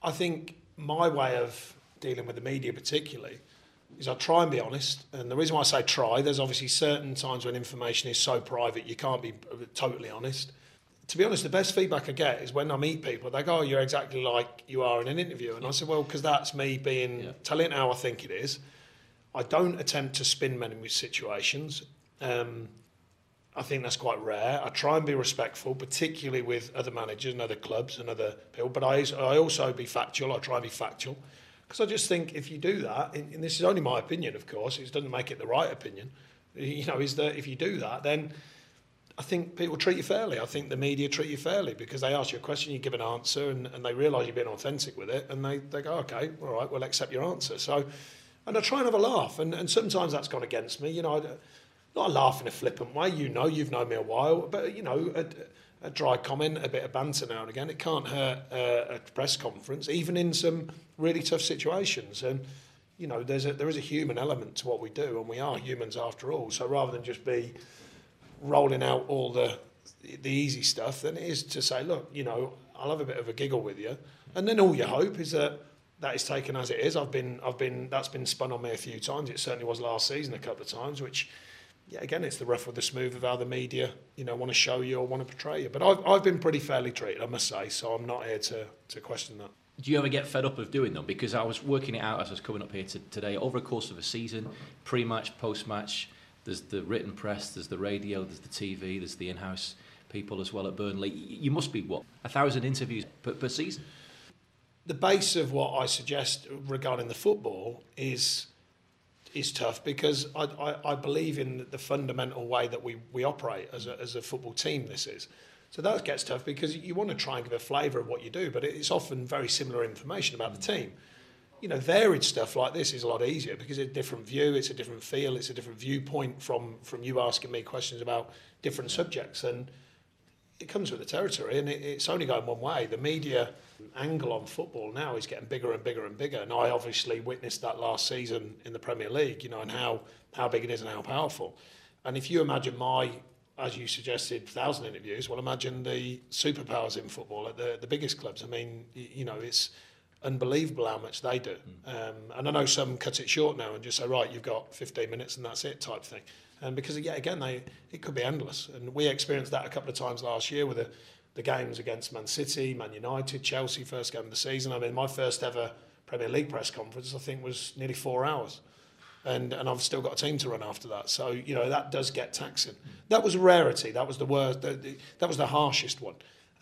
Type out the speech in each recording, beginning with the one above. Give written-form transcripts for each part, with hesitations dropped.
I think my way of dealing with the media particularly is I try and be honest. And the reason why I say try, there's obviously certain times when information is so private you can't be totally honest. To be honest, the best feedback I get is when I meet people, they go, oh, you're exactly like you are in an interview. And I say, well, because that's me telling it how I think it is. I don't attempt to spin many situations. I think that's quite rare. I try and be respectful, particularly with other managers and other clubs and other people. But I also be factual. I try and be factual. Because I just think if you do that, and this is only my opinion, of course, it doesn't make it the right opinion, is that if you do that, then I think people treat you fairly. I think the media treat you fairly because they ask you a question, you give an answer, and they realise you're being authentic with it, and they go, okay, all right, we'll accept your answer. So, and I try and have a laugh, and sometimes that's gone against me. Not a laugh in a flippant way. You've known me a while, but a dry comment, a bit of banter now and again, it can't hurt a press conference, even in some really tough situations. And there is a human element to what we do, and we are humans after all. So rather than just be rolling out all the easy stuff, then it is to say, look, I'll have a bit of a giggle with you, and then all you hope is that is taken as it is. That's been spun on me a few times. It certainly was last season a couple of times, which, yeah, again, it's the rough with the smooth of how the media, want to show you or want to portray you. But I've been pretty fairly treated, I must say, so I'm not here to question that. Do you ever get fed up of doing them? Because I was working it out as I was coming up here today. Over the course of a season, pre-match, post-match, there's the written press, there's the radio, there's the TV, there's the in-house people as well at Burnley. You must be, 1,000 interviews per season? The base of what I suggest regarding the football is tough because I believe in the fundamental way that we operate as a football team, this is. So that gets tough because you want to try and give a flavour of what you do, but it's often very similar information about the team. Varied stuff like this is a lot easier because it's a different view, it's a different feel, it's a different viewpoint from you asking me questions about different subjects, and it comes with the territory, and it's only going one way. The media angle on football now is getting bigger and bigger and bigger, and I obviously witnessed that last season in the Premier League, and how big it is and how powerful. And if you imagine as you suggested, 1,000 interviews, well, imagine the superpowers in football at the biggest clubs. I mean, it's unbelievable how much they do. And I know some cut it short now and just say, right, you've got 15 minutes and that's it type thing. Because, again, it could be endless. And we experienced that a couple of times last year with the games against Man City, Man United, Chelsea, first game of the season. I mean, my first ever Premier League press conference, I think, was nearly 4 hours. And I've still got a team to run after that. So, that does get taxing. That was a rarity. That was the worst. That was the harshest one.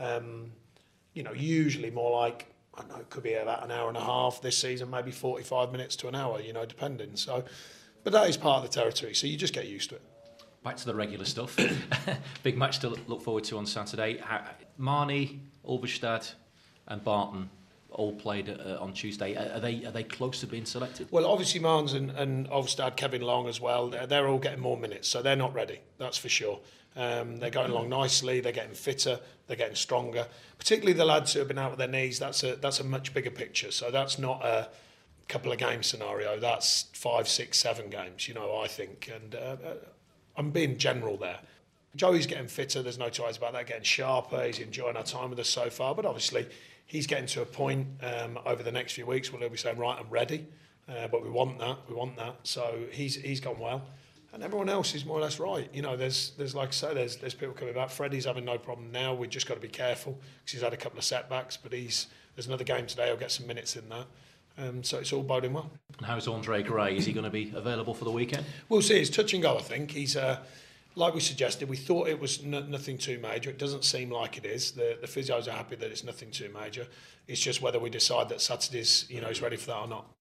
Usually more like, I don't know, it could be about an hour and a half this season, maybe 45 minutes to an hour, depending. So, but that is part of the territory, so you just get used to it. Back to the regular stuff. Big match to look forward to on Saturday. Marnie, Ulverstad and Barton all played on Tuesday. Are they close to being selected? Well, obviously Marnes and Ulverstad, Kevin Long as well, they're all getting more minutes, so they're not ready, that's for sure. They're going along nicely, they're getting fitter, they're getting stronger. Particularly the lads who have been out with their knees, that's a much bigger picture. So that's not a couple of game scenario, that's 5, 6, 7 games, I think. And I'm being general there. Joey's getting fitter, there's no two ways about that, getting sharper, he's enjoying our time with us so far, but obviously he's getting to a point over the next few weeks where he'll be saying, right, I'm ready, but we want that. So he's gone well. And everyone else is more or less right. There's like I say, there's people coming back. Freddie's having no problem now. We've just got to be careful because he's had a couple of setbacks, but there's another game today. He'll get some minutes in that. So it's all boding well. And how's Andre Gray? Is he going to be available for the weekend? We'll see. It's touch and go, I think. He's like we suggested. We thought it was nothing too major. It doesn't seem like it is. The physios are happy that it's nothing too major. It's just whether we decide that Saturday's he's ready for that or not.